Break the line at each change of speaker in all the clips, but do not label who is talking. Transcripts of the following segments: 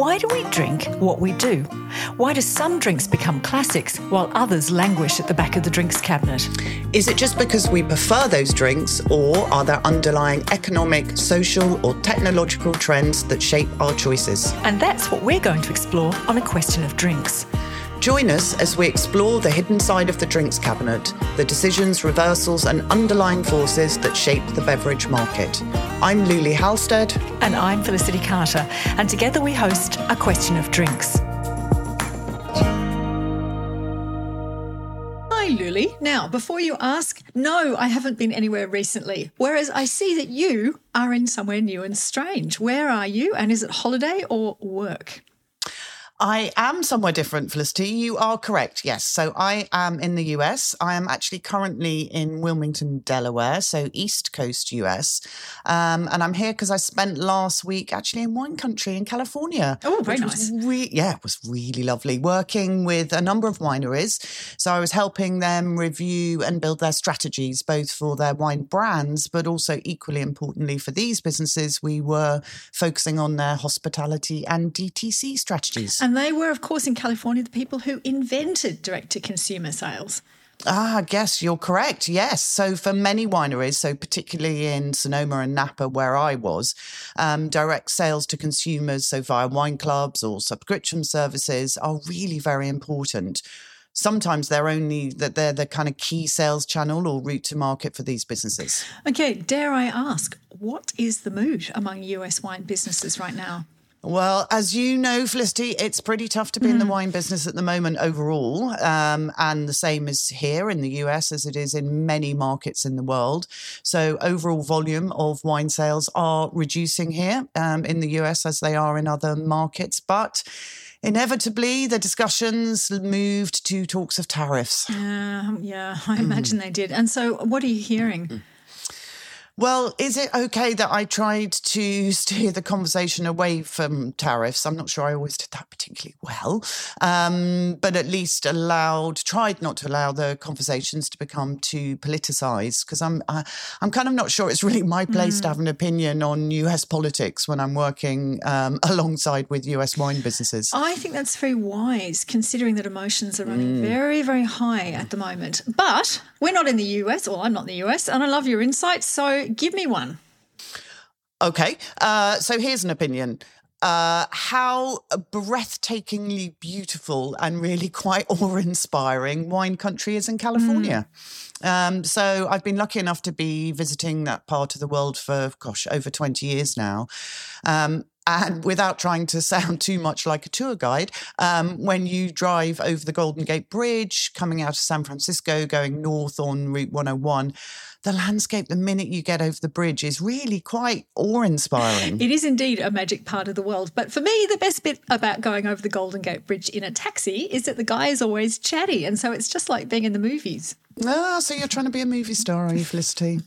Why do we drink what we do? Why do some drinks become classics while others languish at the back of the drinks cabinet?
Is it just because we prefer those drinks, or are there underlying economic, social or technological trends that shape our choices?
And that's what we're going to explore on A Question of Drinks.
Join us as we explore the hidden side of the drinks cabinet, the decisions, reversals and underlying forces that shape the beverage market. I'm Luli Halstead.
And I'm Felicity Carter. And together we host A Question of Drinks. Hi, Luli. Now, before you ask, no, I haven't been anywhere recently. Whereas I see that you are in somewhere new and strange. Where are you? And is it holiday or work?
I am somewhere different, Felicity. You are correct, yes. So I am in the US. I am actually currently in Wilmington, Delaware, so East Coast US. And I'm here because I spent last week actually in wine country in California.
Oh, very nice.
It was really lovely, working with a number of wineries. So I was helping them review and build their strategies, both for their wine brands, but also equally importantly for these businesses, we were focusing on their hospitality and DTC strategies.
And they were, of course, in California, the people who invented direct-to-consumer sales.
I guess you're correct, yes. So for many wineries, so particularly in Sonoma and Napa, where I was, direct sales to consumers, so via wine clubs or subscription services, are really very important. Sometimes they're the kind of key sales channel or route to market for these businesses.
Okay, dare I ask, what is the mood among US wine businesses right now?
Well, as you know, Felicity, it's pretty tough to be in the wine business at the moment overall. And the same is here in the US as it is in many markets in the world. So overall volume of wine sales are reducing here in the US as they are in other markets. But inevitably, the discussions moved to talks of tariffs.
Yeah, I imagine they did. And so what are you hearing?
Well, is it okay that I tried to steer the conversation away from tariffs? I'm not sure I always did that particularly well, but at least tried not to allow the conversations to become too politicised, because I'm kind of not sure it's really my place to have an opinion on US politics when I'm working alongside with US wine businesses.
I think that's very wise, considering that emotions are running very, very high at the moment. But we're not in the US, or I'm not in the US, and I love your insights, so give me one.
Okay, so here's an opinion. How breathtakingly beautiful and really quite awe-inspiring wine country is in California. So I've been lucky enough to be visiting that part of the world for, over 20 years now. And without trying to sound too much like a tour guide, when you drive over the Golden Gate Bridge, coming out of San Francisco, going north on Route 101, the landscape the minute you get over the bridge is really quite awe-inspiring.
It is indeed a magic part of the world. But for me, the best bit about going over the Golden Gate Bridge in a taxi is that the guy is always chatty. And so it's just like being in the movies.
So you're trying to be a movie star, are you, Felicity?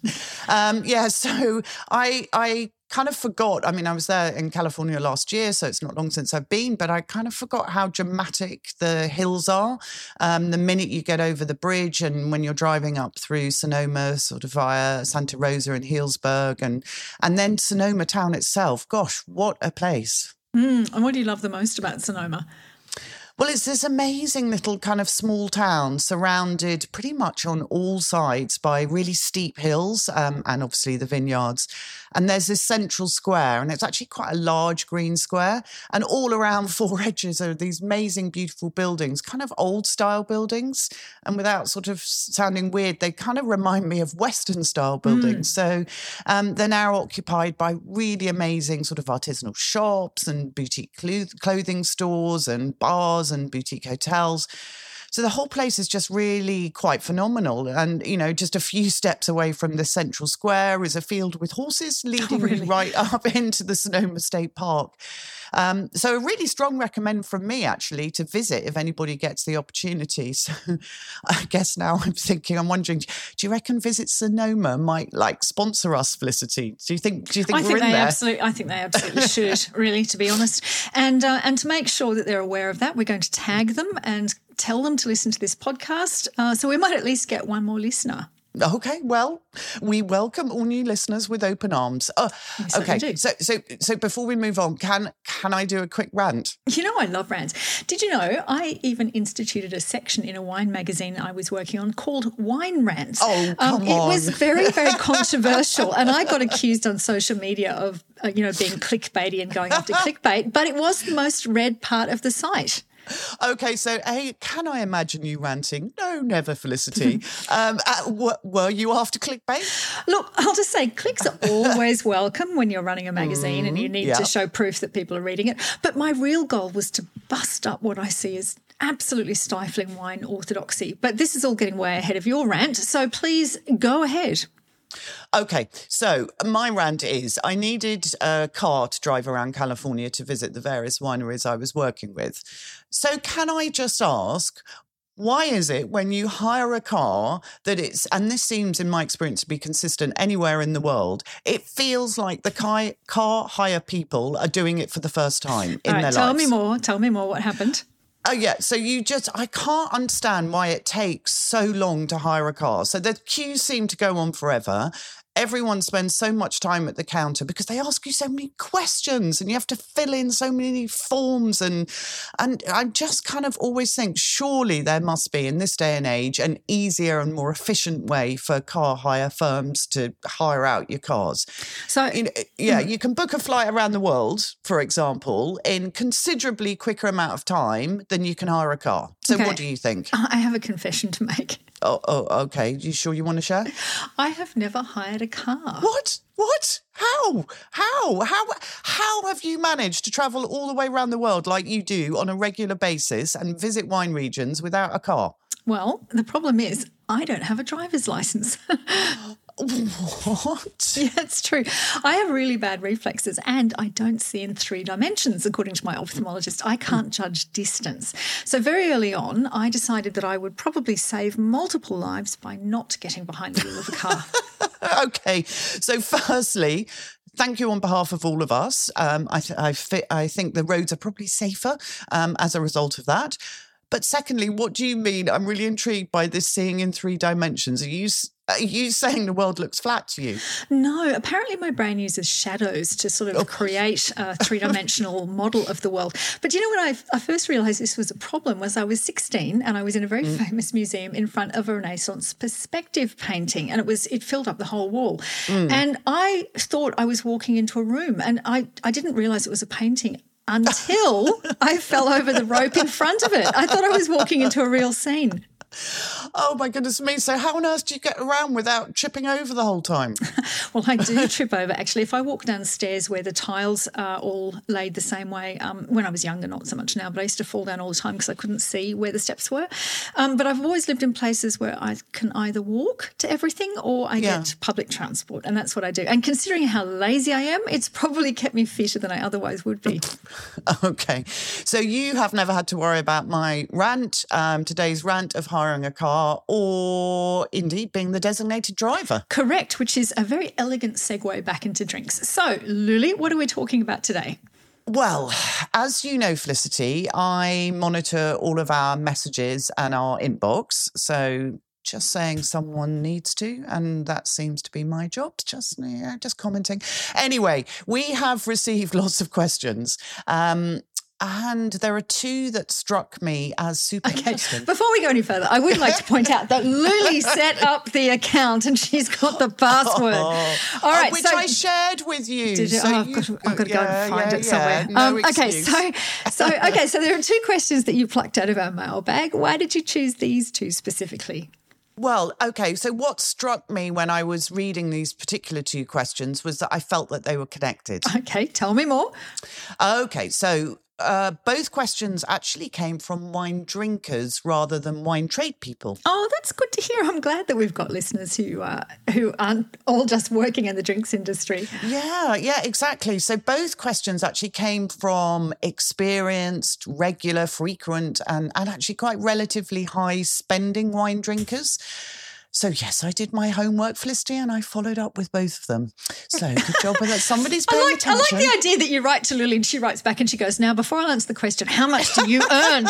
So I kind of forgot. I mean, I was there in California last year, so it's not long since I've been, but I kind of forgot how dramatic the hills are. The minute you get over the bridge and when you're driving up through Sonoma, sort of via Santa Rosa and Healdsburg and then Sonoma town itself. Gosh, what a place.
And what do you love the most about Sonoma?
Well, it's this amazing little kind of small town surrounded pretty much on all sides by really steep hills and obviously the vineyards. And there's this central square, and it's actually quite a large green square. And all around four edges are these amazing, beautiful buildings, kind of old style buildings. And without sort of sounding weird, they kind of remind me of Western style buildings. So they're now occupied by really amazing sort of artisanal shops and boutique clothing stores and bars and boutique hotels. So the whole place is just really quite phenomenal. And, you know, just a few steps away from the central square is a field with horses leading you right up into the Sonoma State Park. So a really strong recommend from me, actually, to visit if anybody gets the opportunity. So I guess now I'm wondering, do you reckon Visit Sonoma might sponsor us, Felicity? Do you think we're in there?
I think they absolutely should, really, to be honest. And to make sure that they're aware of that, we're going to tag them and tell them to listen to this podcast. So we might at least get one more listener.
Okay, well, we welcome all new listeners with open arms.
Yes,
Okay, so before we move on, can I do a quick rant?
You know I love rants. Did you know I even instituted a section in a wine magazine I was working on called Wine Rants?
Oh, come on.
It was very, very controversial, and I got accused on social media of, being clickbaity and going after clickbait, but it was the most read part of the site.
Okay, so can I imagine you ranting? No, never, Felicity. Were you after clickbait?
Look, I'll just say clicks are always welcome when you're running a magazine and you need to show proof that people are reading it. But my real goal was to bust up what I see as absolutely stifling wine orthodoxy. But this is all getting way ahead of your rant, so please go ahead.
Okay, so my rant is I needed a car to drive around California to visit the various wineries I was working with. So can I just ask, why is it when you hire a car that it's, and this seems in my experience to be consistent anywhere in the world, it feels like the car hire people are doing it for the first time in their lives?
Tell me more, what happened?
Oh, yeah. So I can't understand why it takes so long to hire a car. So the queues seem to go on forever. Everyone spends so much time at the counter because they ask you so many questions and you have to fill in so many forms. And I just kind of always think, surely there must be in this day and age an easier and more efficient way for car hire firms to hire out your cars. So, you can book a flight around the world, for example, in considerably quicker amount of time than you can hire a car. So What do you think?
I have a confession to make.
Oh, okay. You sure you want to share?
I have never hired a car.
What? How have you managed to travel all the way around the world like you do on a regular basis and visit wine regions without a car?
Well, the problem is I don't have a driver's license.
What?
Yeah, it's true. I have really bad reflexes and I don't see in 3 dimensions, according to my ophthalmologist. I can't judge distance. So very early on, I decided that I would probably save multiple lives by not getting behind the wheel of a car.
Okay. So firstly, thank you on behalf of all of us. I think the roads are probably safer as a result of that. But secondly, what do you mean? I'm really intrigued by this seeing in 3 dimensions. Are you saying the world looks flat to you? No,
apparently my brain uses shadows to sort of create a 3-dimensional model of the world. But you know when I first realised this was a problem was I was 16 and I was in a very famous museum in front of a Renaissance perspective painting and it filled up the whole wall. And I thought I was walking into a room and I didn't realise it was a painting until I fell over the rope in front of it. I thought I was walking into a real scene.
Oh, my goodness me. So how on earth do you get around without tripping over the whole time?
Well, I do trip over, actually. If I walk downstairs where the tiles are all laid the same way, when I was younger, not so much now, but I used to fall down all the time because I couldn't see where the steps were. But I've always lived in places where I can either walk to everything or I get public transport, and that's what I do. And considering how lazy I am, it's probably kept me fitter than I otherwise would be.
Okay. So you have never had to worry about my rant, today's rant of hiring a car or indeed being the designated driver.
Correct, which is a very elegant segue back into drinks. So, Luli, what are we talking about today?
Well, as you know, Felicity, I monitor all of our messages and our inbox. So just saying someone needs to, and that seems to be my job, just commenting. Anyway, we have received lots of questions. And there are 2 that struck me as super interesting.
Before we go any further, I would like to point out that Luli set up the account and she's got the password. All right,
which I shared with you.
Did you?
So
I've got to go and find it somewhere.
No
excuse. So there are 2 questions that you plucked out of our mailbag. Why did you choose these 2 specifically?
Well, okay, so what struck me when I was reading these particular 2 questions was that I felt that they were connected.
Okay, tell me more.
Okay, so both questions actually came from wine drinkers rather than wine trade people.
Oh, that's good to hear. I'm glad that we've got listeners who aren't all just working in the drinks industry.
Yeah, exactly. So both questions actually came from experienced, regular, frequent and actually quite relatively high spending wine drinkers. So, yes, I did my homework, Felicity, and I followed up with both of them. So, good job with that. Somebody's paying attention.
I like the idea that you write to Lily and she writes back and she goes, now, before I answer the question, how much do you earn? And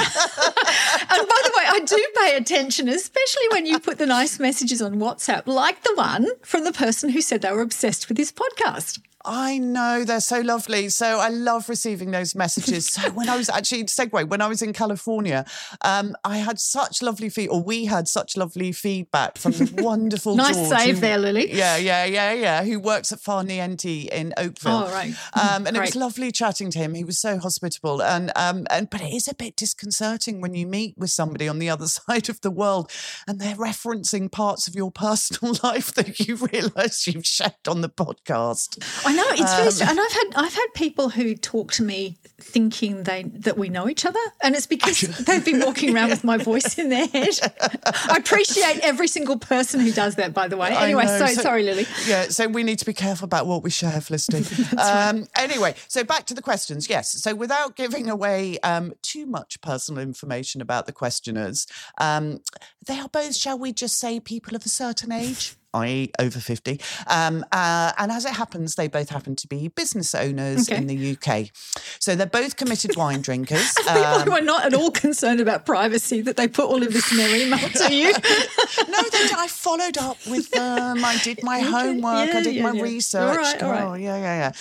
by the way, I do pay attention, especially when you put the nice messages on WhatsApp, like the one from the person who said they were obsessed with this podcast.
I know, they're so lovely. So I love receiving those messages. So when I was when I was in California, I had such lovely we had such lovely feedback from the wonderful
nice
George.
Save there, Lily.
Yeah. Who works at Far Niente in Oakville.
Oh, right.
And
Great.
it was lovely chatting to him. He was so hospitable. But it is a bit disconcerting when you meet with somebody on the other side of the world and they're referencing parts of your personal life that you realise you've shared on the podcast.
I know, it's really strange. And I've had people who talk to me thinking that we know each other, and it's because they've been walking around with my voice in their head. I appreciate every single person who does that, by the way. Anyway, sorry, Lily.
Yeah, so we need to be careful about what we share, Felicity.
Right.
Anyway, so back to the questions. Yes, so without giving away too much personal information about the questioners, they are both, shall we just say, people of a certain age, i.e. over 50. And as it happens, they both happen to be business owners in the UK. So they're both committed wine drinkers.
People who are not at all concerned about privacy, that they put all of this in their email to you.
No, I followed up with them. I did my homework. I did my research.
All right.
Yeah.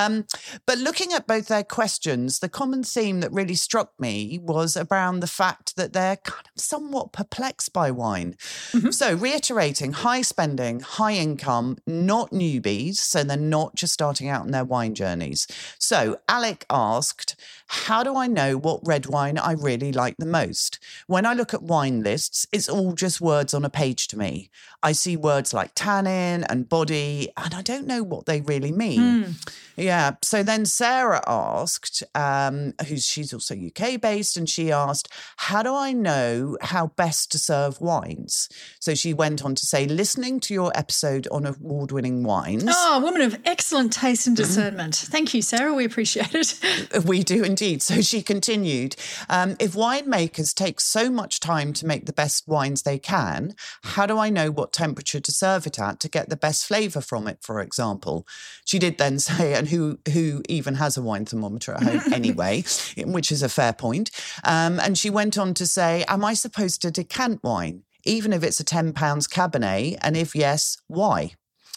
But looking at both their questions, the common theme that really struck me was around the fact that they're kind of somewhat perplexed by wine. Mm-hmm. So reiterating, high spending, high income, not newbies, so they're not just starting out on their wine journeys. So Alec asked, how do I know what red wine I really like the most? When I look at wine lists, it's all just words on a page to me. I see words like tannin and body, and I don't know what they really mean. Yeah. So then Sarah asked, she's also UK based, and she asked, how do I know how best to serve wines? So she went on to say, listening to your episode on award-winning wines.
Oh, a woman of excellent taste and discernment. Thank you, Sarah. We appreciate it.
We do indeed. So she continued, if winemakers take so much time to make the best wines they can, how do I know what temperature to serve it at to get the best flavour from it, for example? She did then say, and who even has a wine thermometer at home anyway, which is a fair point. And she went on to say, am I supposed to decant wine, even if it's a £10 Cabernet? And if yes, why?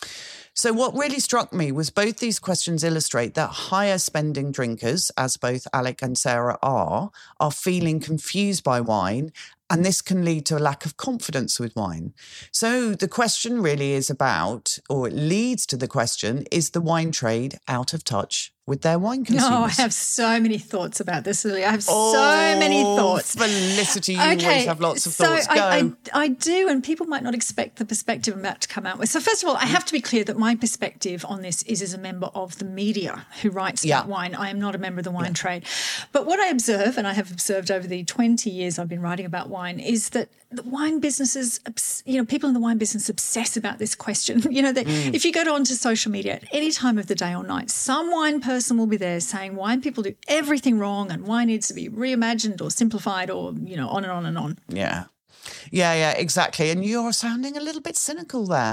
So what really struck me was both these questions illustrate that higher spending drinkers, as both Alec and Sarah are feeling confused by wine, and this can lead to a lack of confidence with wine. So the question really is about, or it leads to the question, is the wine trade out of touch with their wine consumers?
Oh, I have so many thoughts about this, Lily. I have so many thoughts.
Felicity, you always have lots of thoughts.
I do, and people might not expect the perspective I'm about to come out with. So first of all, I have to be clear that my perspective on this is as a member of the media who writes about wine. I am not a member of the wine trade. But what I observe, and I have observed over the 20 years I've been writing about wine, is that the wine businesses, people in the wine business obsess about this question. If you go onto social media at any time of the day or night, some wine person will be there saying wine people do everything wrong and wine needs to be reimagined or simplified or, on and on and on.
Yeah. Yeah, exactly. And you're sounding a little bit cynical there,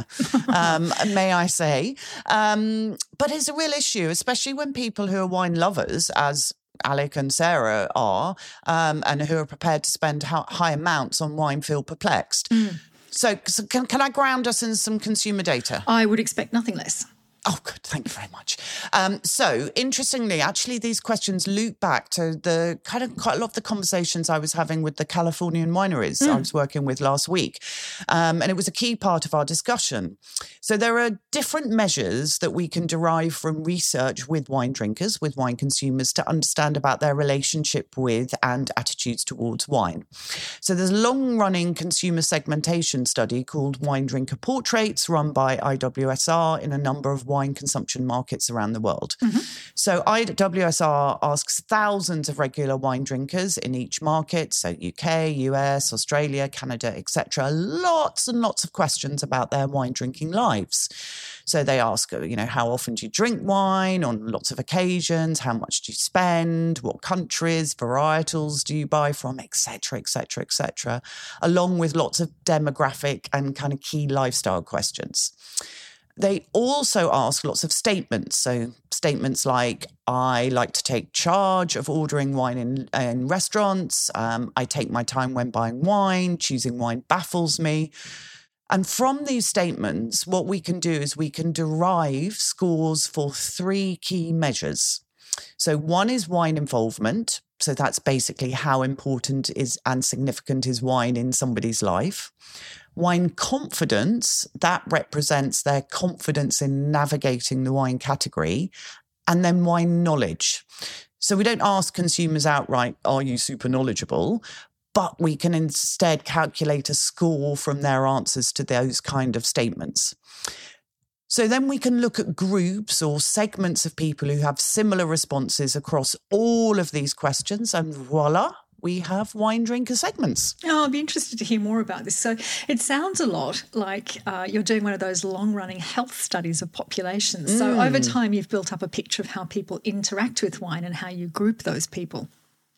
may I say. But it's a real issue, especially when people who are wine lovers, as Alec and Sarah are, and who are prepared to spend high amounts on wine, feel perplexed. So can I ground us in some consumer data?
I would expect nothing less.
Oh, good. Thank you very much. So, interestingly, actually, these questions loop back to the quite a lot of the conversations I was having with the Californian wineries I was working with last week. And it was a key part of our discussion. So there are different measures that we can derive from research with wine drinkers, with wine consumers, to understand about their relationship with and attitudes towards wine. So there's a long-running consumer segmentation study called Wine Drinker Portraits, run by IWSR in a number of wine consumption markets around the world. So IWSR asks thousands of regular wine drinkers in each market, so UK, US, Australia, Canada, etc. Lots and lots of questions about their wine drinking lives. So they ask, how often do you drink wine on lots of occasions? How much do you spend? What countries, varietals do you buy from, etc., etc., etc., along with lots of demographic and kind of key lifestyle questions. They also ask lots of statements. So statements like, I like to take charge of ordering wine in restaurants. I take my time when buying wine. Choosing wine baffles me. And from these statements, what we can do is we can derive scores for 3 key measures. So one is wine involvement. So that's basically how important is and significant is wine in somebody's life. Wine confidence, that represents their confidence in navigating the wine category. And then wine knowledge. So we don't ask consumers outright, are you super knowledgeable? But we can instead calculate a score from their answers to those kind of statements. So then we can look at groups or segments of people who have similar responses across all of these questions, and voila, we have wine drinker segments.
Oh, I'd be interested to hear more about this. So it sounds a lot like you're doing one of those long-running health studies of populations. So over time, you've built up a picture of how people interact with wine and how you group those people.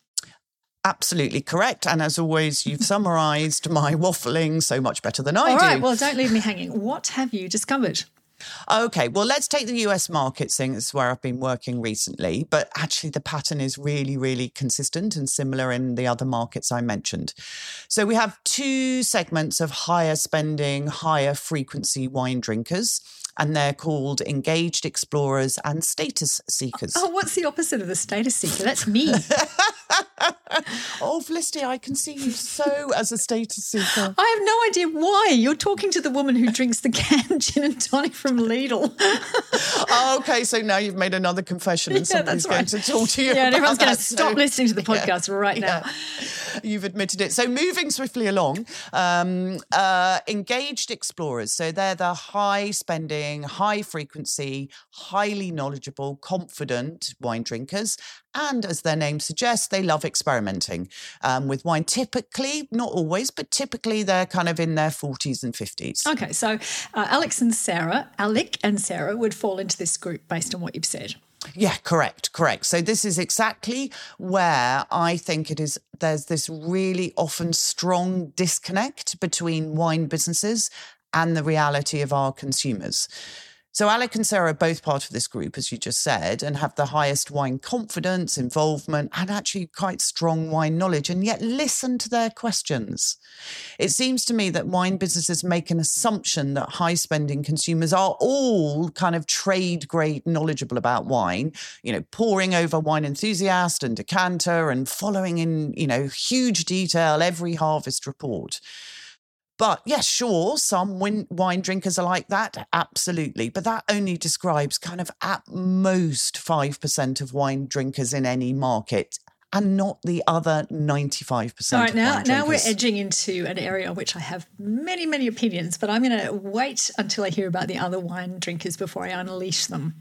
Absolutely correct. And as always, you've summarised my waffling so much better than I do.
All right, well, don't leave me hanging. What have you discovered?
Okay, well, let's take the US market, seeing this is where I've been working recently. But actually, the pattern is really, really consistent and similar in the other markets I mentioned. So we have 2 segments of higher spending, higher frequency wine drinkers. And they're called engaged explorers and status seekers.
Oh, what's the opposite of the status seeker? That's me.
Oh, Felicity, I can see you so as a status seeker.
I have no idea why. You're talking to the woman who drinks the canned gin and tonic from Lidl.
Oh, okay, so now you've made another confession and somebody's going to talk to you.
Yeah, and everyone's going to
that,
stop listening to the podcast right now.
You've admitted it. So moving swiftly along, engaged explorers. So they're the high spending, high frequency, highly knowledgeable, confident wine drinkers. And as their name suggests, they love experimenting with wine. Typically, not always, but typically they're kind of in their 40s and 50s.
Okay, so Alec and Sarah would fall into this group based on what you've said.
Yeah, correct. So this is exactly where I think there's this really often strong disconnect between wine businesses and the reality of our consumers. So Alec and Sarah are both part of this group, as you just said, and have the highest wine confidence, involvement, and actually quite strong wine knowledge, and yet listen to their questions. It seems to me that wine businesses make an assumption that high-spending consumers are all kind of trade-grade knowledgeable about wine, pouring over Wine Enthusiast and Decanter and following in, huge detail every harvest report. But yes, sure, some wine drinkers are like that, absolutely. But that only describes kind of at most 5% of wine drinkers in any market and not the other 95%.
All right,
now,
of wine now we're edging into an area on which I have many, many opinions, but I'm going to wait until I hear about the other wine drinkers before I unleash them.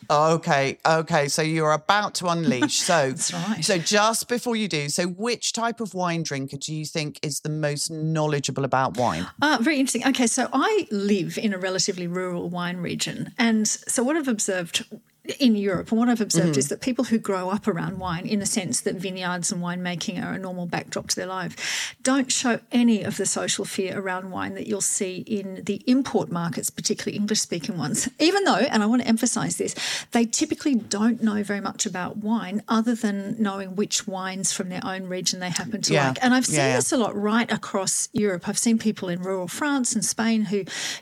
Okay. So you're about to unleash. So,
That's right.
So just before you do, so which type of wine drinker do you think is the most knowledgeable about wine?
Very interesting. Okay, so I live in a relatively rural wine region. And so what I've observed in Europe, and what I've observed is that people who grow up around wine, in the sense that vineyards and winemaking are a normal backdrop to their life, don't show any of the social fear around wine that you'll see in the import markets, particularly English-speaking ones. Even though, and I want to emphasise this, they typically don't know very much about wine other than knowing which wines from their own region they happen to like. And I've seen this a lot right across Europe. I've seen people in rural France and Spain who,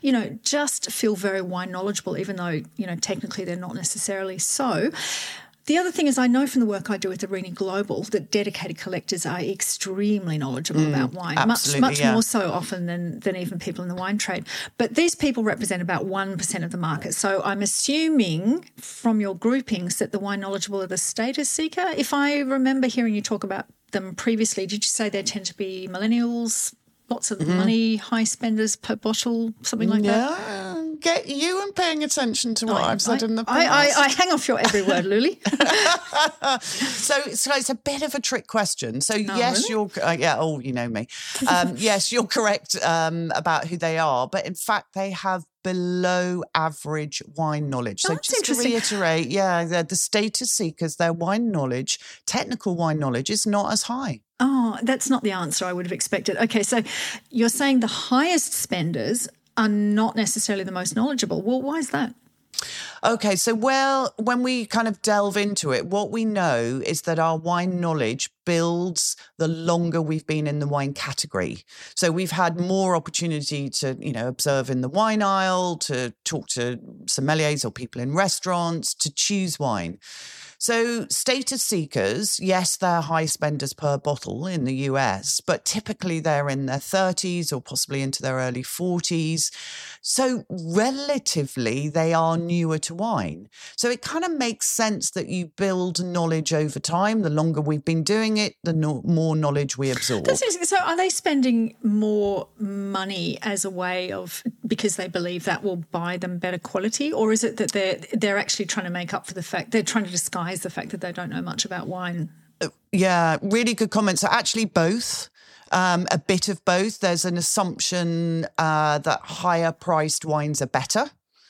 just feel very wine knowledgeable, even though, technically they're not necessarily so. The other thing is I know from the work I do with Arini Global that dedicated collectors are extremely knowledgeable about wine, much more so often than even people in the wine trade. But these people represent about 1% of the market. So I'm assuming from your groupings that the wine knowledgeable are the status seeker. If I remember hearing you talk about them previously, did you say they tend to be millennials? Lots of money, high spenders per bottle, something like that?
get you and paying attention to what I've said in the past.
I hang off your every word, Luli.
So it's a bit of a trick question. So yes,
really?
you're you know me. Yes, you're correct about who they are, but in fact they have below average wine knowledge. So just to reiterate, the status seekers, their wine knowledge, technical wine knowledge is not as high.
Oh, that's not the answer I would have expected. Okay, so you're saying the highest spenders are not necessarily the most knowledgeable. Well, why is that?
Okay, so when we kind of delve into it, what we know is that our wine knowledge builds the longer we've been in the wine category. So we've had more opportunity to, observe in the wine aisle, to talk to sommeliers or people in restaurants, to choose wine. So status seekers, yes, they're high spenders per bottle in the US, but typically they're in their 30s or possibly into their early 40s. So relatively, they are newer to wine. So it kind of makes sense that you build knowledge over time. The longer we've been doing it, the more knowledge we absorb.
So are they spending more money as a way of, because they believe that will buy them better quality? Or is it that they're actually trying to make up for the fact, they're trying to disguise the fact that they don't know much about wine?
Yeah, really good comment. So actually both. A bit of both. There's an assumption that higher priced wines are better.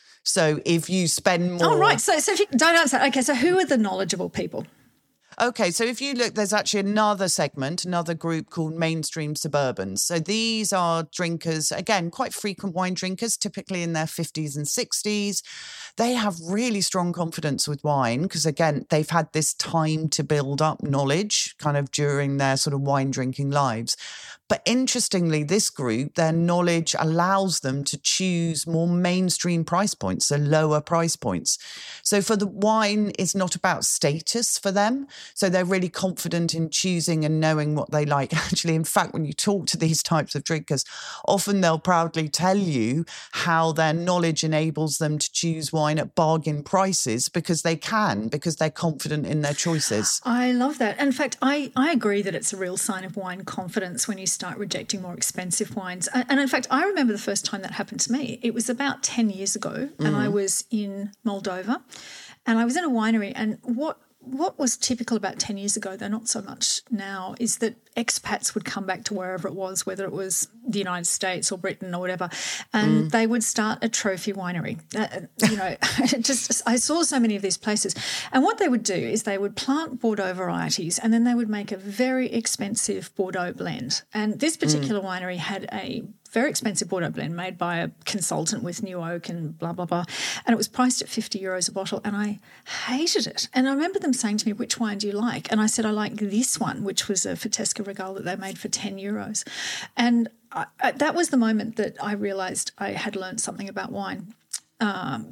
So if you spend more...
Oh, right. So if you don't answer... Okay, so who are the knowledgeable people?
Okay, so if you look, there's actually another group called mainstream suburbans. So these are drinkers, again, quite frequent wine drinkers, typically in their 50s and 60s. They have really strong confidence with wine because, again, they've had this time to build up knowledge kind of during their sort of wine drinking lives. But interestingly, this group, their knowledge allows them to choose more mainstream price points, so lower price points. So for the wine, it's not about status for them. So they're really confident in choosing and knowing what they like. Actually, in fact, when you talk to these types of drinkers, often they'll proudly tell you how their knowledge enables them to choose wine at bargain prices because they're confident in their choices.
I love that. In fact, I agree that it's a real sign of wine confidence when you start rejecting more expensive wines. And in fact, I remember the first time that happened to me. It was about 10 years ago and I was in Moldova and I was in a winery, and what was typical about 10 years ago, though not so much now, is that expats would come back to wherever it was, whether it was the United States or Britain or whatever, and they would start a trophy winery. I saw so many of these places. And what they would do is they would plant Bordeaux varieties and then they would make a very expensive Bordeaux blend. And this particular winery had a very expensive Bordeaux blend made by a consultant with New Oak and blah, blah, blah. And it was priced at €50 a bottle and I hated it. And I remember them saying to me, which wine do you like? And I said, I like this one, which was a Frattesca Regal that they made for €10. And that was the moment that I realised I had learned something about wine. And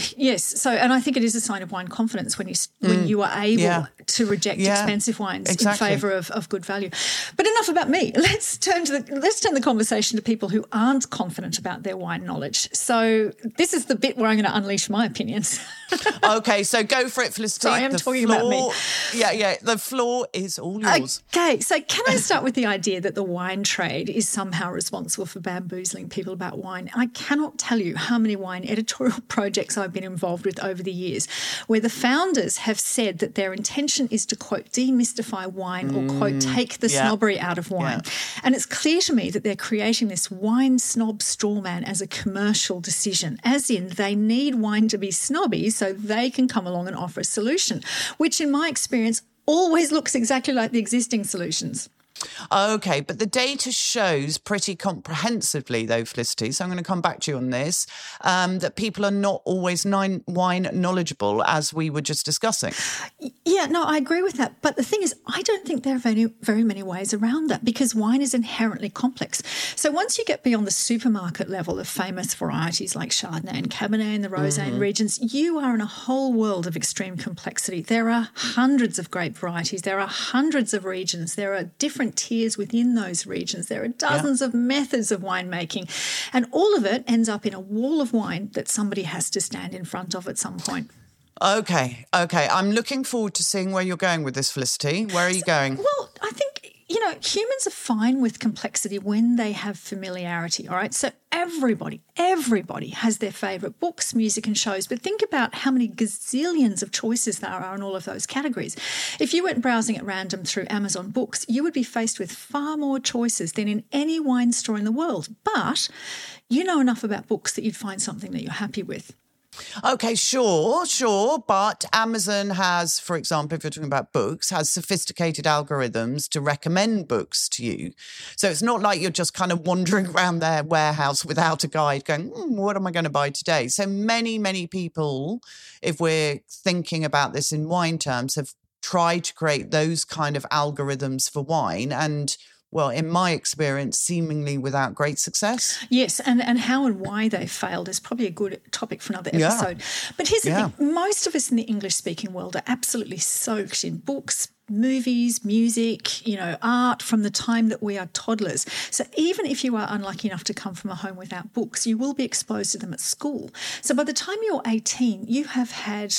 I think it is a sign of wine confidence when you are able to reject expensive wines in favour of good value. But enough about me. Let's turn the conversation to people who aren't confident about their wine knowledge. So this is the bit where I'm going to unleash my opinions.
Okay, so go for it, Felicity.
Sorry, I'm talking about me.
Yeah, the floor is all yours.
Okay, so can I start with the idea that the wine trade is somehow responsible for bamboozling people about wine? I cannot tell you how many wine editorial projects I've been involved with over the years where the founders have said that their intention is to, quote, demystify wine or, quote, take the snobbery out of wine. Yeah. And it's clear to me that they're creating this wine snob straw man as a commercial decision, as in they need wine to be snobby so they can come along and offer a solution, which in my experience always looks exactly like the existing solutions.
Okay, but the data shows pretty comprehensively, though, Felicity, so I'm going to come back to you on this, that people are not always wine knowledgeable, as we were just discussing.
Yeah, no, I agree with that. But the thing is, I don't think there are very many ways around that because wine is inherently complex. So once you get beyond the supermarket level of famous varieties like Chardonnay and Cabernet and the Rosé regions, you are in a whole world of extreme complexity. There are hundreds of grape varieties. There are hundreds of regions. There are different tiers within those regions. There are dozens of methods of winemaking, and all of it ends up in a wall of wine that somebody has to stand in front of at some point. Okay.
I'm looking forward to seeing where you're going with this, Felicity. Where are you going?
Well, I think, humans are fine with complexity when they have familiarity, all right? So everybody has their favourite books, music and shows, but think about how many gazillions of choices there are in all of those categories. If you went browsing at random through Amazon Books, you would be faced with far more choices than in any wine store in the world. But you know enough about books that you'd find something that you're happy with.
Okay, sure. But Amazon has, for example, if you're talking about books, has sophisticated algorithms to recommend books to you. So it's not like you're just kind of wandering around their warehouse without a guide going, what am I going to buy today? So many people, if we're thinking about this in wine terms, have tried to create those kind of algorithms for wine and, well, in my experience, seemingly without great success.
Yes, and how and why they failed is probably a good topic for another episode. Yeah. But here's the thing. Most of us in the English-speaking world are absolutely soaked in books, movies, music, art from the time that we are toddlers. So even if you are unlucky enough to come from a home without books, you will be exposed to them at school. So by the time you're 18, you have had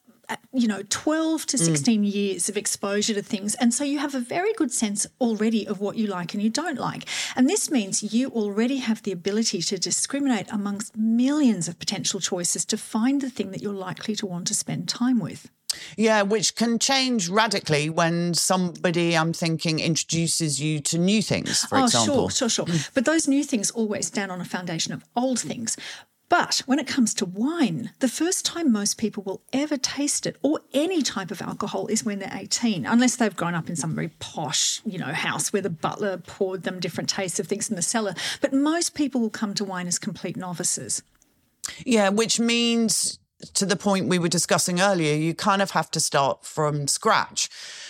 12 to 16 years of exposure to things. And so you have a very good sense already of what you like and you don't like. And this means you already have the ability to discriminate amongst millions of potential choices to find the thing that you're likely to want to spend time with.
Yeah, which can change radically when somebody, I'm thinking, introduces you to new things, for example.
Sure. But those new things always stand on a foundation of old things. But when it comes to wine, the first time most people will ever taste it or any type of alcohol is when they're 18, unless they've grown up in some very posh, house where the butler poured them different tastes of things in the cellar. But most people will come to wine as complete novices. Yeah,
which means, to the point we were discussing earlier, you kind of have to start from scratch.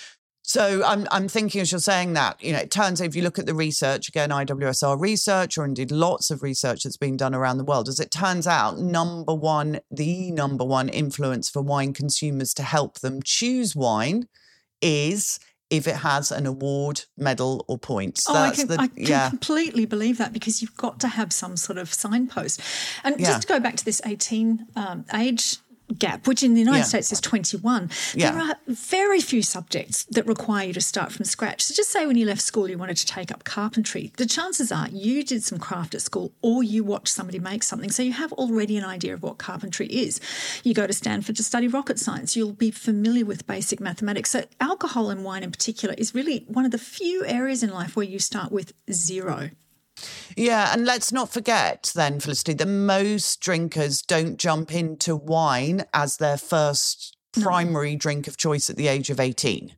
So I'm thinking, as you're saying that, it turns out if you look at the research, again, IWSR research, or indeed lots of research that's been done around the world, as it turns out, the number one influence for wine consumers to help them choose wine is if it has an award, medal or points.
I can completely believe that, because you've got to have some sort of signpost. And just to go back to this 18 age gap, which in the United States is 21, there are very few subjects that require you to start from scratch. So just say when you left school you wanted to take up carpentry, the chances are you did some craft at school or you watched somebody make something, so you have already an idea of what carpentry is. You go to Stanford to study rocket science, you'll be familiar with basic mathematics. So alcohol and wine in particular is really one of the few areas in life where you start with zero.
Yeah, and let's not forget then, Felicity, that most drinkers don't jump into wine as their first primary drink of choice at the age of 18.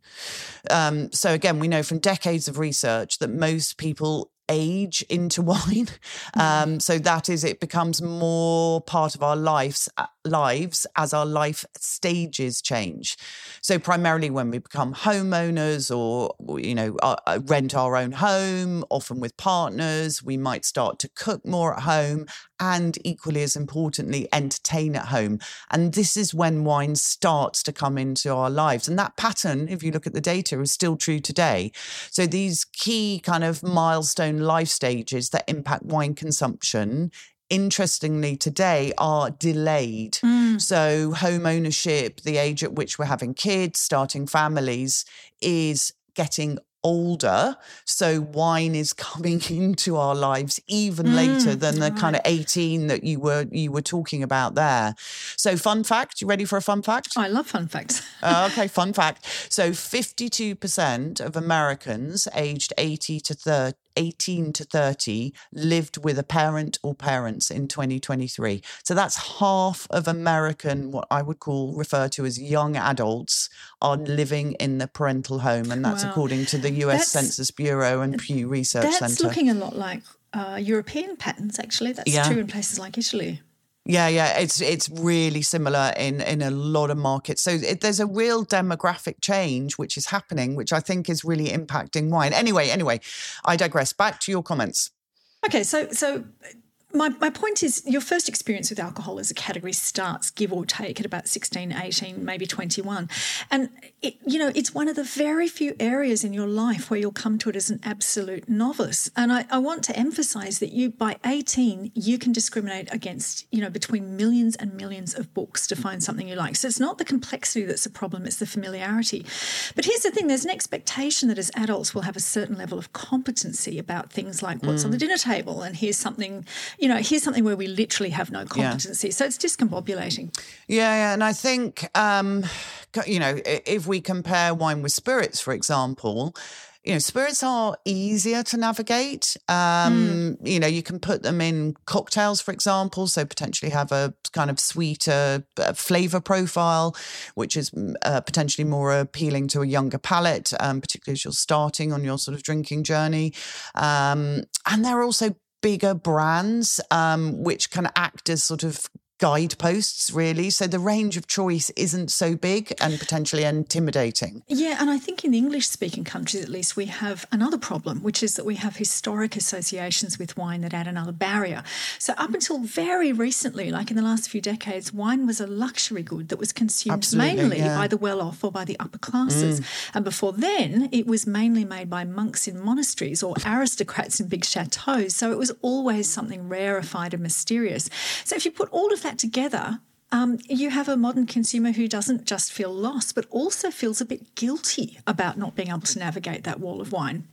So again, we know from decades of research that most people age into wine. So that is, it becomes more part of our lives as our life stages change. So primarily when we become homeowners or, rent our own home, often with partners, we might start to cook more at home and, equally as importantly, entertain at home. And this is when wine starts to come into our lives. And that pattern, if you look at the data, is still true today. So these key kind of milestone life stages that impact wine consumption, interestingly, today are delayed. So home ownership, the age at which we're having kids, starting families, is getting older. So wine is coming into our lives even later than the kind of 18 that you were talking about there. So fun fact, you ready for a fun fact?
I love fun facts.
Okay, fun fact. So 52% of Americans aged 18 to 30 lived with a parent or parents in 2023. So that's half of American, what I would refer to as young adults, are living in the parental home. And that's according to the US Census Bureau and Pew Research Centre.
That's looking a lot like European patterns, actually. That's true in places like Italy.
Yeah, it's really similar in a lot of markets. So there's a real demographic change which is happening, which I think is really impacting wine. Anyway, I digress. Back to your comments.
Okay, so my point is your first experience with alcohol as a category starts, give or take, at about 16, 18, maybe 21. And, it's one of the very few areas in your life where you'll come to it as an absolute novice. And I want to emphasise that by 18, you can discriminate against, between millions and millions of books to find something you like. So it's not the complexity that's the problem, it's the familiarity. But here's the thing, there's an expectation that as adults we'll have a certain level of competency about things like what's on the dinner table, and here's something where we literally have no competency. Yeah. So it's discombobulating.
Yeah. And I think, if we compare wine with spirits, for example, spirits are easier to navigate. You can put them in cocktails, for example, so potentially have a kind of sweeter flavour profile, which is potentially more appealing to a younger palate, particularly as you're starting on your sort of drinking journey. And there are also bigger brands, which can act as sort of guideposts, really. So the range of choice isn't so big and potentially intimidating.
Yeah, and I think in the English-speaking countries, at least, we have another problem, which is that we have historic associations with wine that add another barrier. So up until very recently, like in the last few decades, wine was a luxury good that was consumed mainly by the well-off or by the upper classes. And before then, it was mainly made by monks in monasteries or aristocrats in big chateaux. So it was always something rarefied and mysterious. So if you put all of that together, you have a modern consumer who doesn't just feel lost, but also feels a bit guilty about not being able to navigate that wall of wine.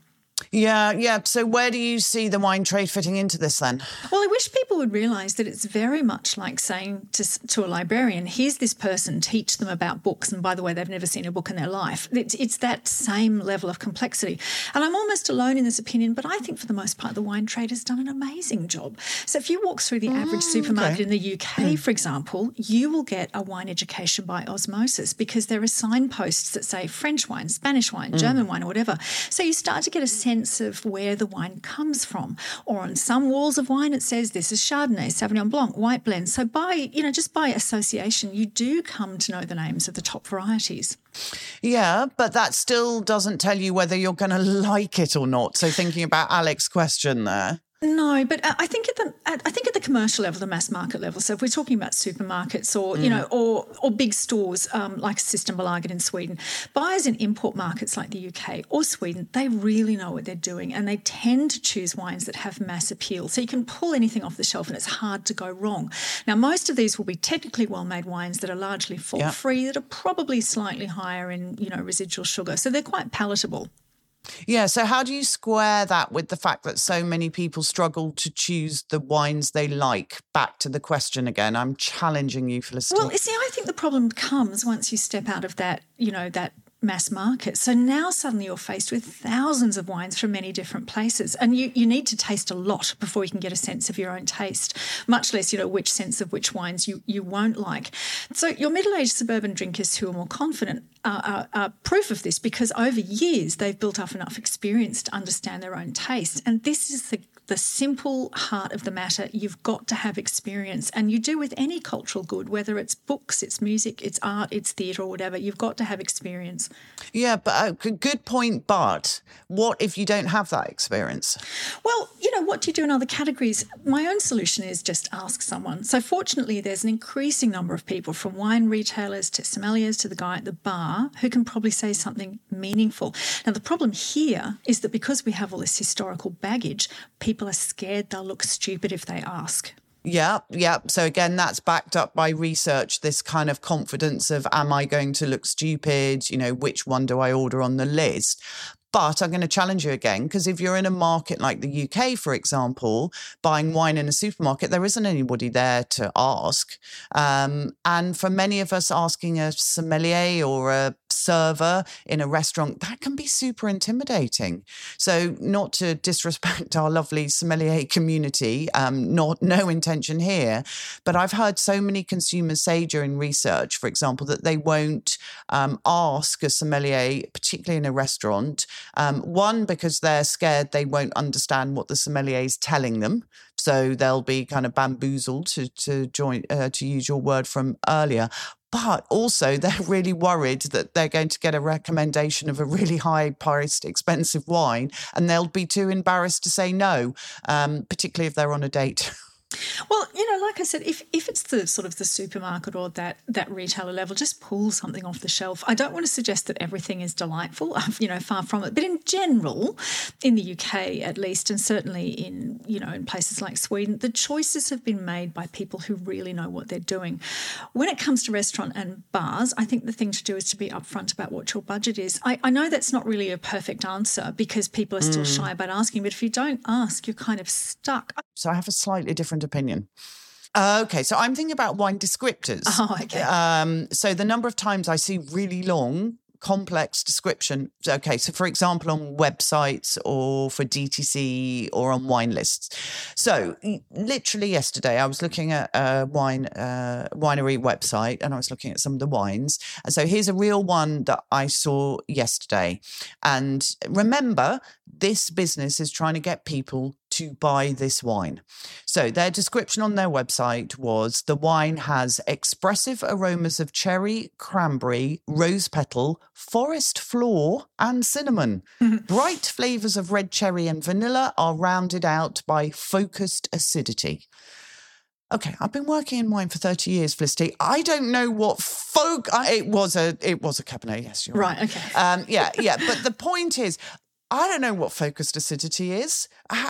Yeah. So where do you see the wine trade fitting into this then?
Well, I wish people would realise that it's very much like saying to a librarian, here's this person, teach them about books. And by the way, they've never seen a book in their life. It's that same level of complexity. And I'm almost alone in this opinion, but I think for the most part, the wine trade has done an amazing job. So if you walk through the average supermarket in the UK, for example, you will get a wine education by osmosis because there are signposts that say French wine, Spanish wine, German wine or whatever. So you start to get a sense of where the wine comes from. Or on some walls of wine, it says this is Chardonnay, Sauvignon Blanc, white blend. So just by association, you do come to know the names of the top varieties.
Yeah, but that still doesn't tell you whether you're going to like it or not. So thinking about Alex's question there.
No, but I think at the commercial level, the mass market level. So if we're talking about supermarkets or or big stores like Systembolaget in Sweden, buyers in import markets like the UK or Sweden, they really know what they're doing, and they tend to choose wines that have mass appeal. So you can pull anything off the shelf, and it's hard to go wrong. Now, most of these will be technically well-made wines that are largely fault-free, that are probably slightly higher in residual sugar, so they're quite palatable.
Yeah, so how do you square that with the fact that so many people struggle to choose the wines they like? Back to the question again. I'm challenging you, Felicity.
Well, you see, I think the problem comes once you step out of that, that mass market. So now suddenly you're faced with thousands of wines from many different places, and you need to taste a lot before you can get a sense of your own taste, much less, which sense of which wines you won't like. So your middle-aged suburban drinkers who are more confident are proof of this, because over years they've built up enough experience to understand their own taste. And this is the simple heart of the matter. You've got to have experience, and you do with any cultural good, whether it's books, it's music, it's art, it's theatre or whatever. You've got to have experience.
Yeah, but good point. But what if you don't have that experience?
Well, what do you do in other categories? My own solution is just ask someone. So fortunately, there's an increasing number of people, from wine retailers to sommeliers to the guy at the bar, who can probably say something meaningful. Now, the problem here is that because we have all this historical baggage, people are scared they'll look stupid if they ask.
Yeah. So again, that's backed up by research, this kind of confidence of, am I going to look stupid? Which one do I order on the list? But I'm going to challenge you again, because if you're in a market like the UK, for example, buying wine in a supermarket, there isn't anybody there to ask. And for many of us, asking a sommelier or a server in a restaurant, that can be super intimidating. So not to disrespect our lovely sommelier community, no intention here, but I've heard so many consumers say during research, for example, that they won't ask a sommelier, particularly in a restaurant. One, because they're scared they won't understand what the sommelier is telling them. So they'll be kind of bamboozled, to use your word from earlier. But also they're really worried that they're going to get a recommendation of a really high-priced, expensive wine, and they'll be too embarrassed to say no, particularly if they're on a date.
Well, like I said, if it's the sort of the supermarket or that retailer level, just pull something off the shelf. I don't want to suggest that everything is delightful, far from it. But in general, in the UK at least, and certainly in places like Sweden, the choices have been made by people who really know what they're doing. When it comes to restaurant and bars, I think the thing to do is to be upfront about what your budget is. I know that's not really a perfect answer because people are still shy about asking, but if you don't ask, you're kind of stuck.
So I have a slightly different opinion. Okay, so I'm thinking about wine descriptors.
Oh, okay.
So the number of times I see really long, complex description. Okay, so for example, on websites or for DTC or on wine lists. So literally yesterday, I was looking at a winery website and I was looking at some of the wines. And so here's a real one that I saw yesterday. And remember, this business is trying to get people to buy this wine. So their description on their website was the wine has expressive aromas of cherry, cranberry, rose petal, forest floor and cinnamon. Bright flavours of red cherry and vanilla are rounded out by focused acidity. Okay, I've been working in wine for 30 years, Felicity. I don't know what it was a Cabernet, yes, you're right.
Okay.
Yeah. But the point is, I don't know what focused acidity is.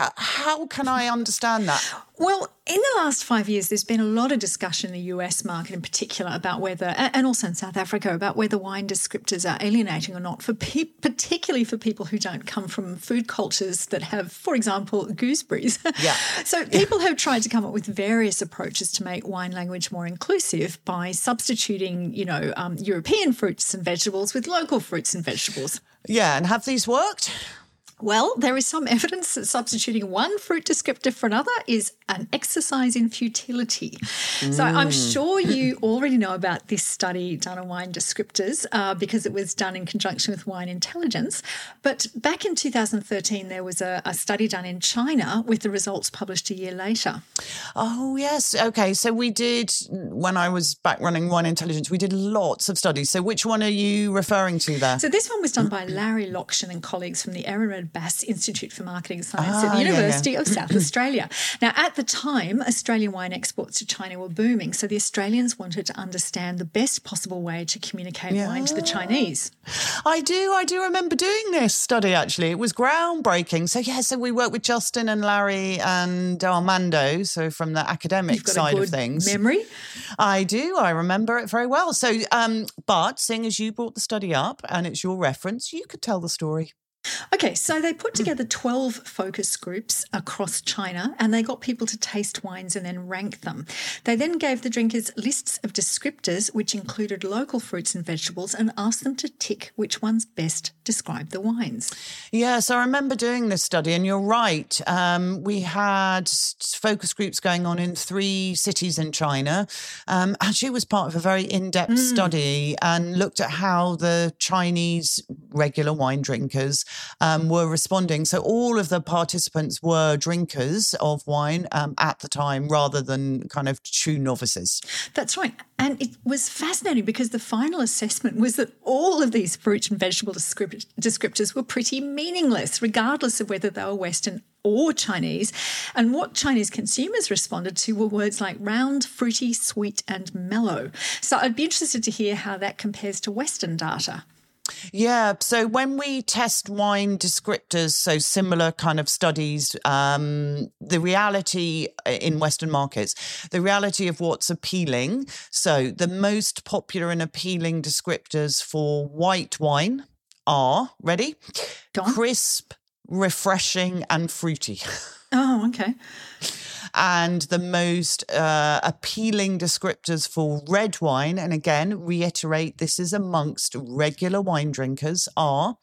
How can I understand that?
Well, in the last 5 years, there's been a lot of discussion in the US market in particular about whether, and also in South Africa, about whether wine descriptors are alienating or not, particularly for people who don't come from food cultures that have, for example, gooseberries.
Yeah.
So people have tried to come up with various approaches to make wine language more inclusive by substituting, European fruits and vegetables with local fruits and vegetables.
Yeah, and have these worked?
Well, there is some evidence that substituting one fruit descriptor for another is an exercise in futility. So I'm sure you already know about this study done on wine descriptors because it was done in conjunction with Wine Intelligence. But back in 2013, there was a study done in China with the results published a year later.
Oh, yes. Okay. So we did, when I was back running Wine Intelligence, we did lots of studies. So which one are you referring to there?
So this one was done by Larry Lokshin and colleagues from the Ehrenberg Bass Institute for Marketing Science at the University of South Australia. Now, at the time, Australian wine exports to China were booming, so the Australians wanted to understand the best possible way to communicate wine to the Chinese.
I do remember doing this study, actually. It was groundbreaking. So we worked with Justin and Larry and Armando, so from the academic side of things.
Memory?
I do. I remember it very well. So, but seeing as you brought the study up and it's your reference, you could tell the story.
Okay, so they put together 12 focus groups across China and they got people to taste wines and then rank them. They then gave the drinkers lists of descriptors which included local fruits and vegetables and asked them to tick which ones best describe the wines.
Yes, I remember doing this study and you're right. We had focus groups going on in 3 cities in China. Actually, it was part of a very in-depth study and looked at how the Chinese regular wine drinkers were responding. So all of the participants were drinkers of wine at the time rather than kind of true novices.
That's right. And it was fascinating because the final assessment was that all of these fruit and vegetable descriptors were pretty meaningless, regardless of whether they were Western or Chinese. And what Chinese consumers responded to were words like round, fruity, sweet and mellow. So I'd be interested to hear how that compares to Western data.
Yeah, so when we test wine descriptors, so similar kind of studies, the reality in Western markets, the reality of what's appealing. So the most popular and appealing descriptors for white wine are, ready? Crisp, refreshing and fruity.
Oh, okay.
And the most appealing descriptors for red wine, and again, reiterate, this is amongst regular wine drinkers, are,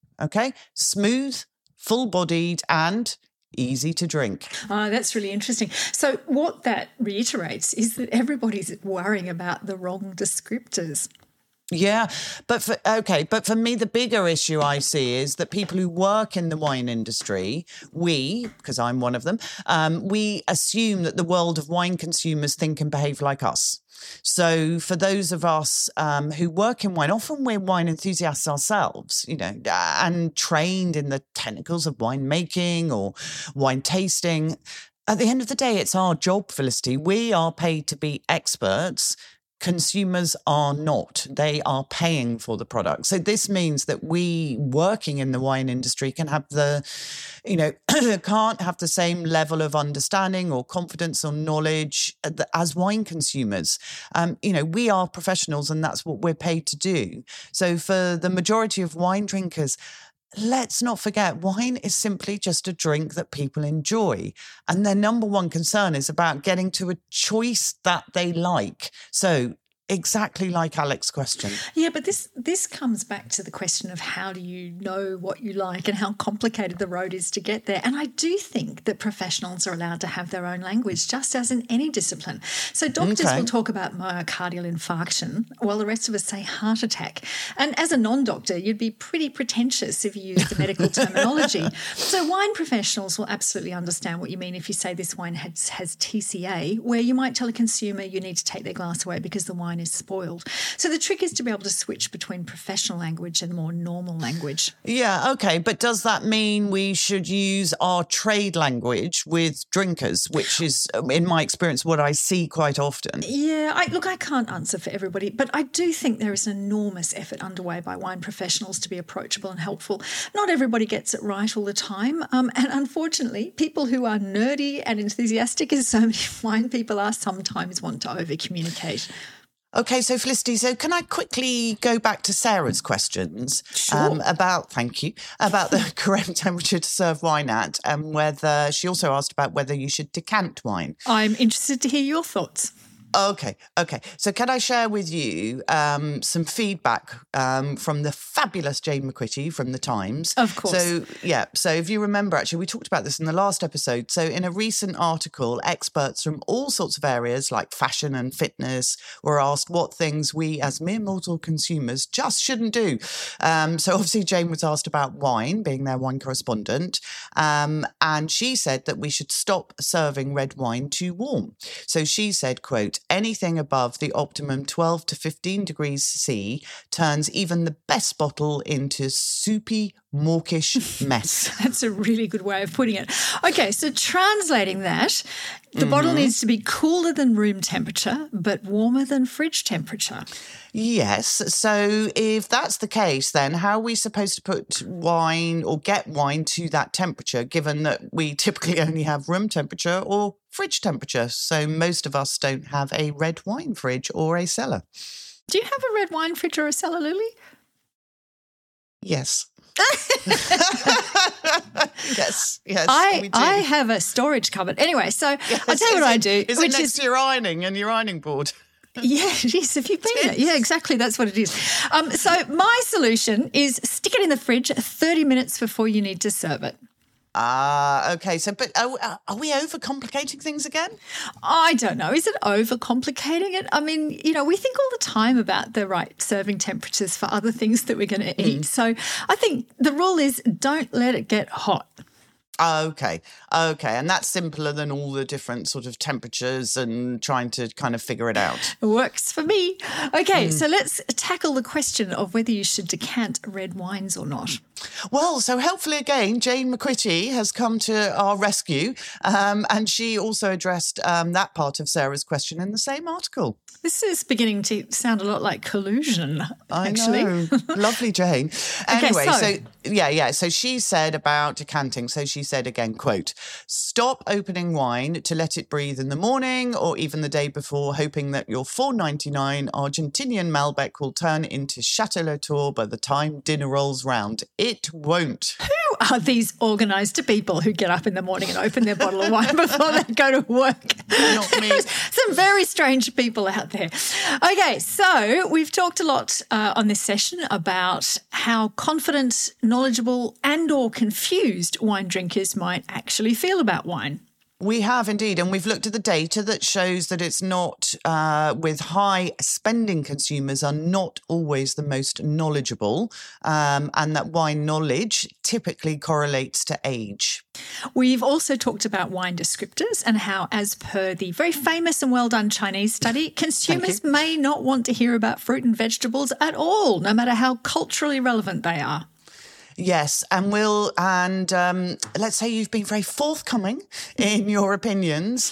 smooth, full-bodied and easy to drink.
Oh, that's really interesting. So what that reiterates is that everybody's worrying about the wrong descriptors.
Yeah, but for me, the bigger issue I see is that people who work in the wine industry, because I'm one of them, we assume that the world of wine consumers think and behave like us. So for those of us who work in wine, often we're wine enthusiasts ourselves, and trained in the technicals of winemaking or wine tasting. At the end of the day, it's our job, Felicity. We are paid to be experts. Consumers are not. They are paying for the product. So this means that we working in the wine industry can have can't have the same level of understanding or confidence or knowledge as wine consumers. We are professionals and that's what we're paid to do. So for the majority of wine drinkers, let's not forget, wine is simply just a drink that people enjoy. And their number one concern is about getting to a choice that they like. So exactly like Alex's question.
Yeah, but this comes back to the question of how do you know what you like and how complicated the road is to get there. And I do think that professionals are allowed to have their own language, just as in any discipline. So doctors will talk about myocardial infarction, while the rest of us say heart attack. And as a non-doctor, you'd be pretty pretentious if you used the medical terminology. So wine professionals will absolutely understand what you mean if you say this wine has TCA, where you might tell a consumer you need to take their glass away because the wine is spoiled. So the trick is to be able to switch between professional language and more normal language.
Yeah, okay. But does that mean we should use our trade language with drinkers, which is, in my experience, what I see quite often?
Yeah, I can't answer for everybody, but I do think there is an enormous effort underway by wine professionals to be approachable and helpful. Not everybody gets it right all the time. And unfortunately, people who are nerdy and enthusiastic, as so many wine people are, sometimes want to over-communicate.
Okay, so Felicity, can I quickly go back to Sarah's questions?
Sure.
About the correct temperature to serve wine at, and whether she also asked about whether you should decant wine.
I'm interested to hear your thoughts.
Okay. So can I share with you some feedback from the fabulous Jane McQuitty from The Times?
Of course.
So if you remember, actually, we talked about this in the last episode. So in a recent article, experts from all sorts of areas like fashion and fitness were asked what things we as mere mortal consumers just shouldn't do. So obviously Jane was asked about wine, being their wine correspondent. And she said that we should stop serving red wine too warm. So she said, quote, anything above the optimum 12 to 15 degrees C turns even the best bottle into soupy, mawkish mess.
That's a really good way of putting it. Okay, so translating that, the bottle needs to be cooler than room temperature, but warmer than fridge temperature.
Yes. So if that's the case, then how are we supposed to put wine or get wine to that temperature, given that we typically only have room temperature or fridge temperature? So most of us don't have a red wine fridge or a cellar.
Do you have a red wine fridge or a cellar, Lily?
Yes. Yes.
I have a storage cupboard. Anyway, so yes, I'll tell you what I do.
Is it next to your ironing and your ironing board?
Yeah, it is. Have you been there? Yeah, exactly. That's what it is. So my solution is stick it in the fridge 30 minutes before you need to serve it.
Okay. So, but are we overcomplicating things again?
I don't know. Is it overcomplicating it? I mean, we think all the time about the right serving temperatures for other things that we're going to eat. So I think the rule is don't let it get hot.
Okay. And that's simpler than all the different sort of temperatures and trying to kind of figure it out.
It works for me. Okay, so let's tackle the question of whether you should decant red wines or not.
Well, so helpfully again, Jane McQuitty has come to our rescue, and she also addressed that part of Sarah's question in the same article.
This is beginning to sound a lot like collusion, actually.
I know. Lovely, Jane. Anyway, so she said about decanting. So she said again, quote, stop opening wine to let it breathe in the morning or even the day before, hoping that your $4.99 Argentinian Malbec will turn into Chateau Latour by the time dinner rolls round. It won't.
Who are these organised people who get up in the morning and open their bottle of wine before they go to work?
Not me.
Some very strange people out there. Okay, so we've talked a lot on this session about how confident, knowledgeable and or confused wine drinkers might actually feel about wine.
We have indeed, and we've looked at the data that shows that it's not, with high spending consumers are not always the most knowledgeable, and that wine knowledge typically correlates to age.
We've also talked about wine descriptors and how, as per the very famous and well-done Chinese study, consumers may not want to hear about fruit and vegetables at all, no matter how culturally relevant they are.
Yes, and let's say you've been very forthcoming in your opinions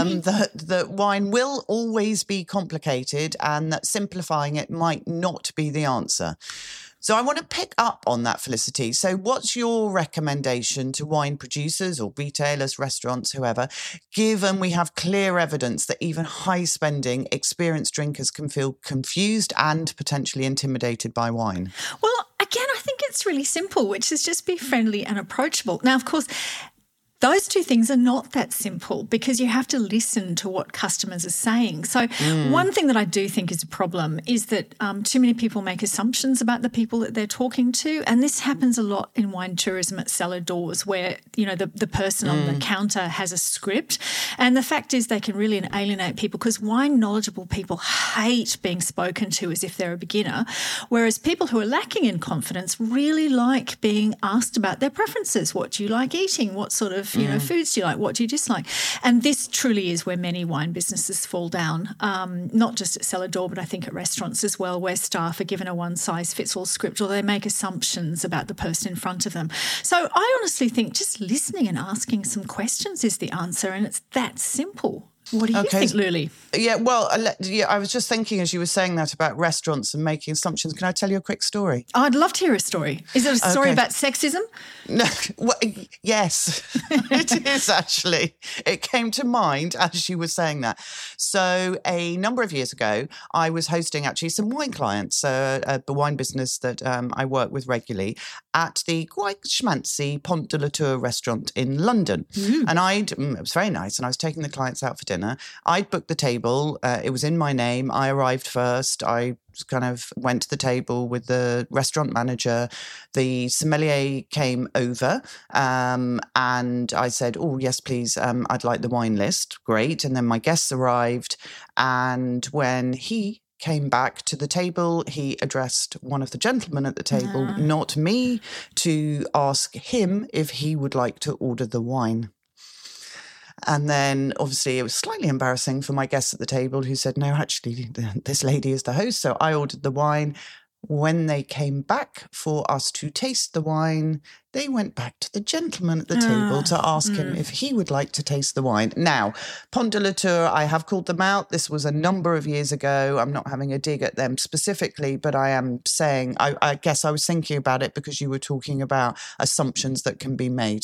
that wine will always be complicated and that simplifying it might not be the answer. So I want to pick up on that, Felicity. So what's your recommendation to wine producers or retailers, restaurants, whoever, given we have clear evidence that even high-spending, experienced drinkers can feel confused and potentially intimidated by wine?
Well, again, I think it's really simple, which is just be friendly and approachable. Now, of course, those two things are not that simple because you have to listen to what customers are saying. So one thing that I do think is a problem is that too many people make assumptions about the people that they're talking to. And this happens a lot in wine tourism at cellar doors where, you know, the person on the counter has a script. And the fact is they can really alienate people because wine knowledgeable people hate being spoken to as if they're a beginner, whereas people who are lacking in confidence really like being asked about their preferences. What do you like eating? What sort of foods do you like? What do you dislike? And this truly is where many wine businesses fall down, not just at cellar door, but I think at restaurants as well, where staff are given a one-size-fits-all script or they make assumptions about the person in front of them. So I honestly think just listening and asking some questions is the answer, and it's that simple. What do you think, Luli?
Yeah, well, I was just thinking as you were saying that about restaurants and making assumptions. Can I tell you a quick story?
Oh, I'd love to hear a story. Is it a story about sexism?
No, well, yes, it is actually. It came to mind as you were saying that. So a number of years ago, I was hosting actually some wine clients, the wine business that I work with regularly, at the quite schmancy Pont de la Tour restaurant in London. And it was very nice, and I was taking the clients out for dinner. I'd booked the table. It was in my name. I arrived first. I kind of went to the table with the restaurant manager. The sommelier came over and I said, oh, yes, please, I'd like the wine list. Great. And then my guests arrived. And when he came back to the table, he addressed one of the gentlemen at the table, not me, to ask him if he would like to order the wine. And then, obviously, it was slightly embarrassing for my guests at the table who said, no, actually, this lady is the host. So I ordered the wine. When they came back for us to taste the wine, they went back to the gentleman at the table to ask him if he would like to taste the wine. Now, Pont de la Tour, I have called them out. This was a number of years ago. I'm not having a dig at them specifically, but I am saying, I guess I was thinking about it because you were talking about assumptions that can be made.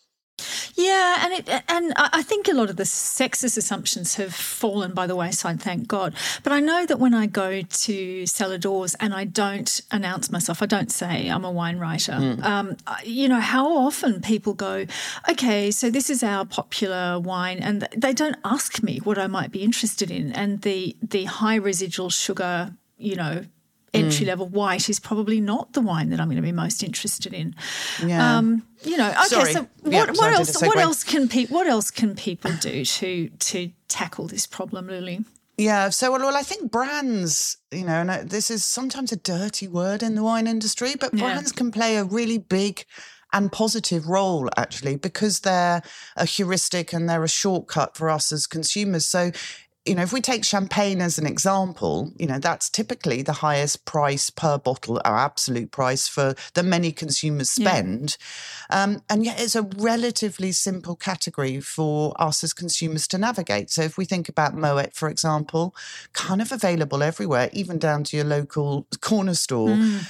Yeah, and I think a lot of the sexist assumptions have fallen by the wayside, thank God. But I know that when I go to cellar doors and I don't announce myself, I don't say I'm a wine writer, you know, how often people go, okay, so this is our popular wine, and they don't ask me what I might be interested in. And the high residual sugar, you know, entry-level white is probably not the wine that I'm going to be most interested in. Yeah. You know, okay. Sorry. So what else can people do to tackle this problem, Lily?
Yeah. So, well, I think brands, you know, and this is sometimes a dirty word in the wine industry, but brands can play a really big and positive role, actually, because they're a heuristic and they're a shortcut for us as consumers. So, you know, if we take champagne as an example, you know, that's typically the highest price per bottle, or absolute price that many consumers spend. And yet it's a relatively simple category for us as consumers to navigate. So if we think about Moet, for example, kind of available everywhere, even down to your local corner store.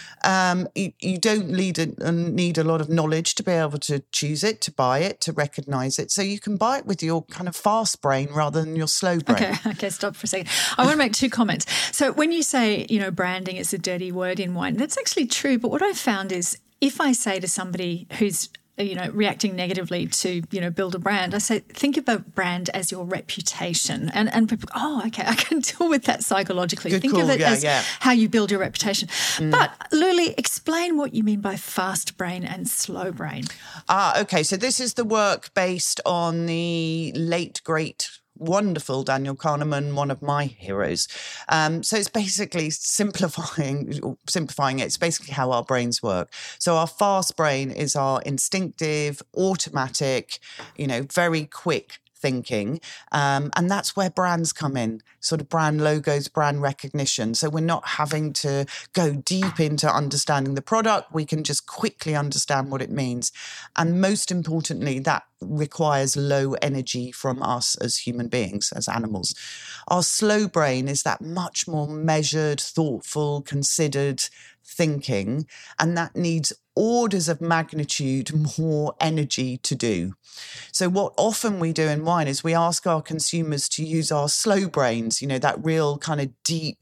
You don't need a lot of knowledge to be able to choose it, to buy it, to recognise it. So you can buy it with your kind of fast brain rather than your slow brain.
Okay, stop for a second. I want to make two comments. So when you say, you know, branding is a dirty word in wine, that's actually true. But what I've found is if I say to somebody who's, you know, reacting negatively to, you know, build a brand, I say, think of a brand as your reputation. And people go, oh, okay, I can deal with that psychologically.
Good
think
call.
of it as how you build your reputation. But Luli, explain what you mean by fast brain and slow brain.
Okay. So this is the work based on the late, great, wonderful Daniel Kahneman, one of my heroes. So it's basically simplifying it. It's basically how our brains work. So our fast brain is our instinctive, automatic, you know, very quick thinking. And that's where brands come in, sort of brand logos, brand recognition. So we're not having to go deep into understanding the product. We can just quickly understand what it means. And most importantly, that requires low energy from us as human beings, as animals. Our slow brain is that much more measured, thoughtful, considered thinking, and that needs orders of magnitude more energy to do. So what often we do in wine is we ask our consumers to use our slow brains, that real kind of deep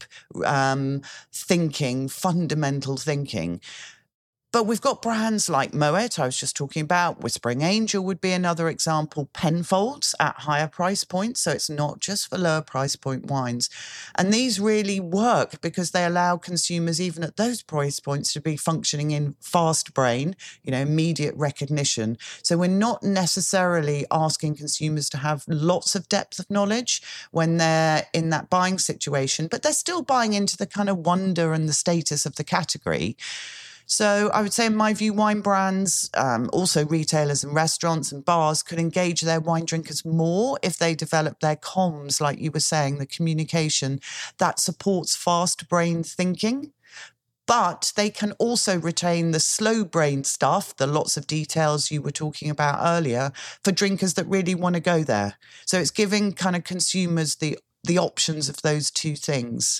thinking, fundamental thinking. But we've got brands like Moet, I was just talking about. Whispering Angel would be another example. Penfolds at higher price points. So it's not just for lower price point wines. And these really work because they allow consumers, even at those price points, to be functioning in fast brain, immediate recognition. So we're not necessarily asking consumers to have lots of depth of knowledge when they're in that buying situation, but they're still buying into the kind of wonder and the status of the category. So I would say, in my view, wine brands, also retailers and restaurants and bars, could engage their wine drinkers more if they develop their comms, like you were saying, the communication that supports fast brain thinking. But they can also retain the slow brain stuff, the lots of details you were talking about earlier, for drinkers that really want to go there. So it's giving kind of consumers the options of those two things.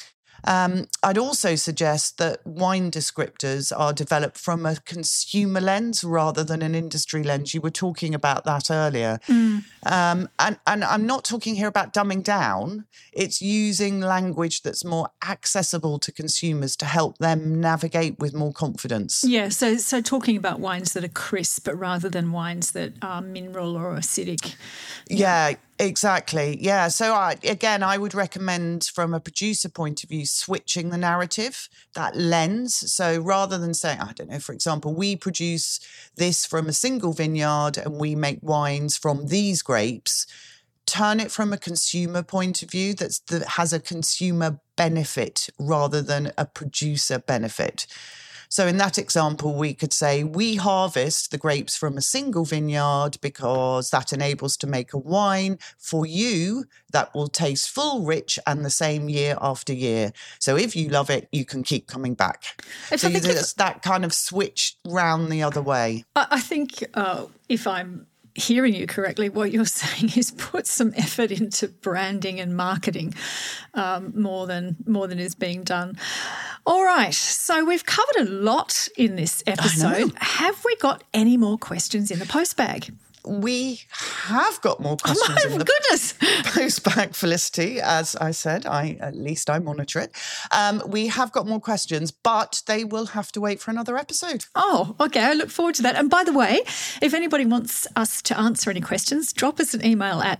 I'd also suggest that wine descriptors are developed from a consumer lens rather than an industry lens. You were talking about that earlier. And I'm not talking here about dumbing down. It's using language that's more accessible to consumers to help them navigate with more confidence.
Yeah, so talking about wines that are crisp rather than wines that are mineral or acidic.
Yeah. Exactly. Yeah. So I would recommend, from a producer point of view, switching the narrative, that lens. So rather than saying, I don't know, for example, we produce this from a single vineyard and we make wines from these grapes, turn it from a consumer point of view that has a consumer benefit rather than a producer benefit. So in that example, we could say we harvest the grapes from a single vineyard because that enables to make a wine for you that will taste full, rich, and the same year after year. So if you love it, you can keep coming back. So it's that kind of switch round the other way.
I think if I'm hearing you correctly, what you're saying is put some effort into branding and marketing more than is being done. All right, so we've covered a lot in this episode. Have we got any more questions in the postbag?
We have got more questions in the postbag, Felicity. As I said, at least I monitor it. We have got more questions, but they will have to wait for another episode.
Oh, okay. I look forward to that. And by the way, if anybody wants us to answer any questions, drop us an email at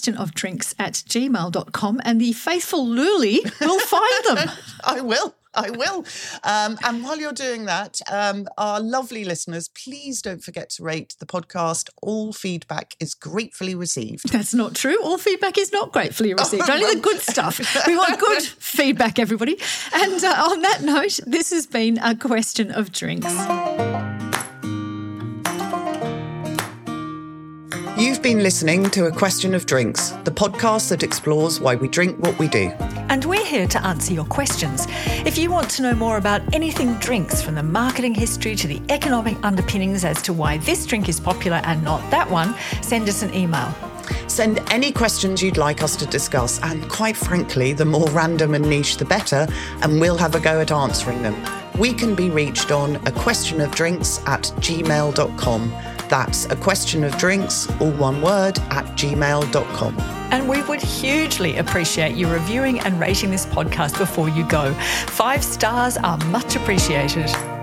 questionofdrinks@gmail.com and the faithful Luli will find them.
I will. And while you're doing that, our lovely listeners, please don't forget to rate the podcast. All feedback is gratefully received.
That's not true. All feedback is not gratefully received. Only the good stuff. We want good feedback, everybody. And on that note, this has been A Question of Drinks.
You've been listening to A Question of Drinks, the podcast that explores why we drink what we do.
And we're here to answer your questions. If you want to know more about anything drinks, from the marketing history to the economic underpinnings as to why this drink is popular and not that one, send us an email.
Send any questions you'd like us to discuss, and quite frankly, the more random and niche, the better, and we'll have a go at answering them. We can be reached on aquestionofdrinks@gmail.com. That's aquestionofdrinks, all one word, @gmail.com.
And we would hugely appreciate you reviewing and rating this podcast before you go. 5 stars are much appreciated.